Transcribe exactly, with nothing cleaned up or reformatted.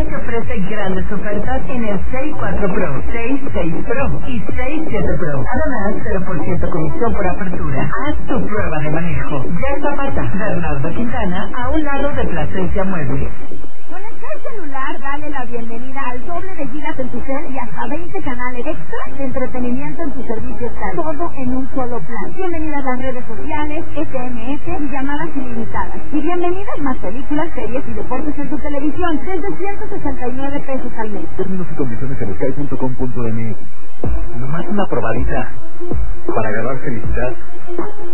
te ofrece grandes ofertas en el seis cuatro Pro, seis seis Pro y seis siete Pro. Además, cero por ciento comisión por apertura. Haz tu prueba de manejo. Ya en Zapata, Bernardo Quintana, a un lado de Plasencia Muebles. Con el celular, dale la bienvenida al doble de gigas en tu cel y hasta veinte canales extra de entretenimiento en tu servicio Sky. Todo en un solo plan. Bienvenidas las redes sociales, S M S y llamadas ilimitadas. Y bienvenidas más películas, series y deportes en tu televisión desde ciento sesenta y nueve pesos al mes. Términos y condiciones en sky punto com punto m x. Nomás una probadita para agarrar felicidad.